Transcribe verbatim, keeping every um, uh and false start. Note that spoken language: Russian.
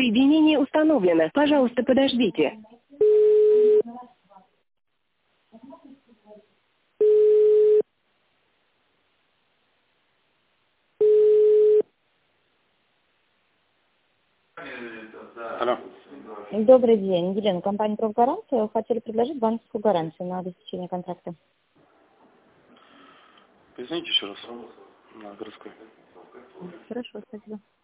Соединение установлено. Пожалуйста, подождите. Алло. Добрый день, Елена, компания «Профгаранция». Хотели предложить банковскую гарантию на обеспечение контракта. Поясните еще раз на городской. Хорошо, спасибо.